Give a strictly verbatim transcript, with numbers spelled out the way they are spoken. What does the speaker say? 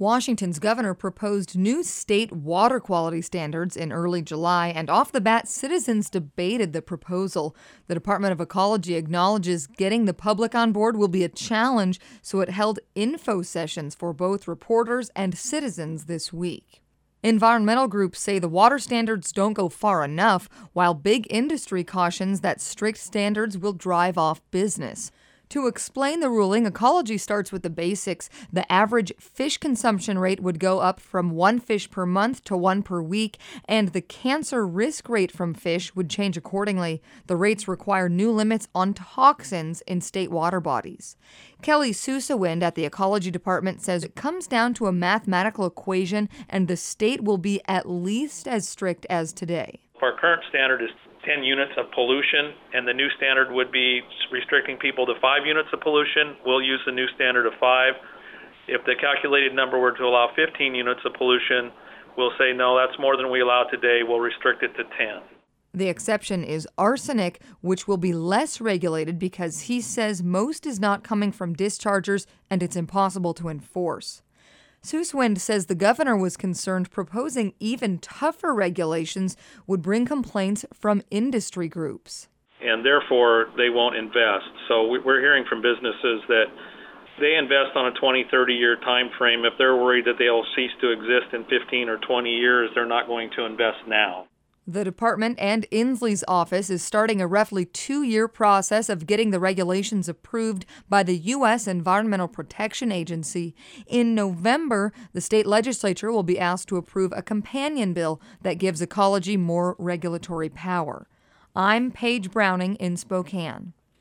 Washington's governor proposed new state water quality standards in early July, and off the bat, citizens debated the proposal. The Department of Ecology acknowledges getting the public on board will be a challenge, so it held info sessions for both reporters and citizens this week. Environmental groups say the water standards don't go far enough, while big industry cautions that strict standards will drive off business. To explain the ruling, ecology starts with the basics. The average fish consumption rate would go up from one fish per month to one per week, and the cancer risk rate from fish would change accordingly. The rates require new limits on toxins in state water bodies. Kelly Susawind at the Ecology Department says it comes down to a mathematical equation, and the state will be at least as strict as today. Our current standard is ten units of pollution, and the new standard would be restricting people to five units of pollution. We'll use the new standard of five. If the calculated number were to allow fifteen units of pollution, we'll say, no, that's more than we allow today. We'll restrict it to ten. The exception is arsenic, which will be less regulated because he says most is not coming from dischargers and it's impossible to enforce. Susawind says the governor was concerned proposing even tougher regulations would bring complaints from industry groups. And therefore, they won't invest. So we're hearing from businesses that they invest on a twenty, thirty-year time frame. If they're worried that they'll cease to exist in fifteen or twenty years, they're not going to invest now. The department and Inslee's office is starting a roughly two-year process of getting the regulations approved by the U S Environmental Protection Agency. In November, the state legislature will be asked to approve a companion bill that gives ecology more regulatory power. I'm Paige Browning in Spokane.